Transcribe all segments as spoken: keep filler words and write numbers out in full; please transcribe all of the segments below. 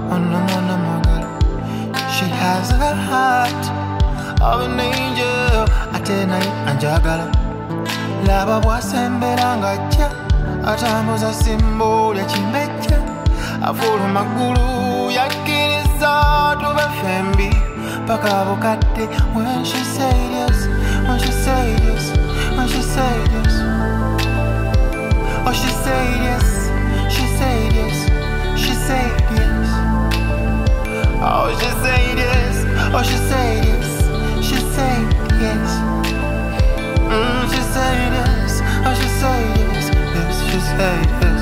Oh no no no no girl. She has a heart of an angel. Atena anjagala. Laba bwasembera ngajja atambuza simboli ekimejja afulu magulu yakkiriza tube fembi paka bukadde. When she say yes, when she say yes, when she say yes, oh she say yes, she say yes, she say yes, oh she say yes, oh she say yes, she say yes, mm, she say yes, oh she say yes, yes she say yes,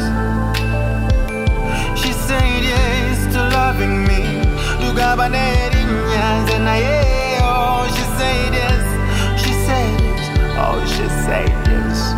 she say yes to loving me. Tugabaneri nyanze na ye, oh she say yes, she say yes, oh she say yes.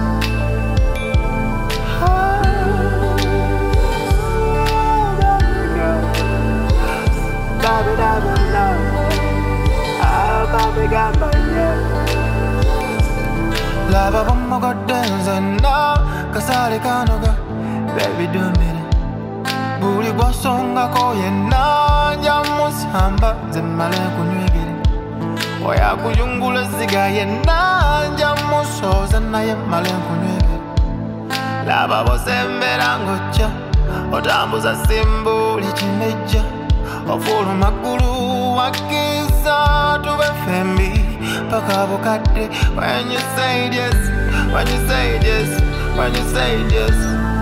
Lava bomba godenza na kasale kanoga baby do me buli gwasonga ko yenna njamusamba zemmale kunywegere oya kuyungula ziga yenna njamusoza naye male kunywegere. Lava bosembera ngocha otambuza simbuli kimejja ofulu magulu wakiza tube fembi paka bukadde. When you say yes, when you say yes, when you say yes,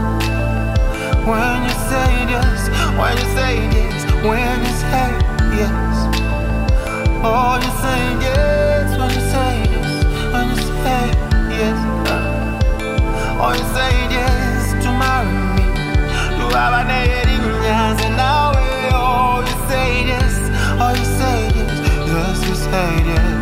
when you say yes, when you say yes, when you say yes, oh you say yes, when you say yes, when you say yes, oh you say yes to marry me, to have an eighty years and now, oh you say yes, oh you say yes, yes you say yes.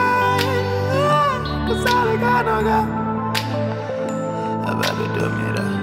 Baby, do me that.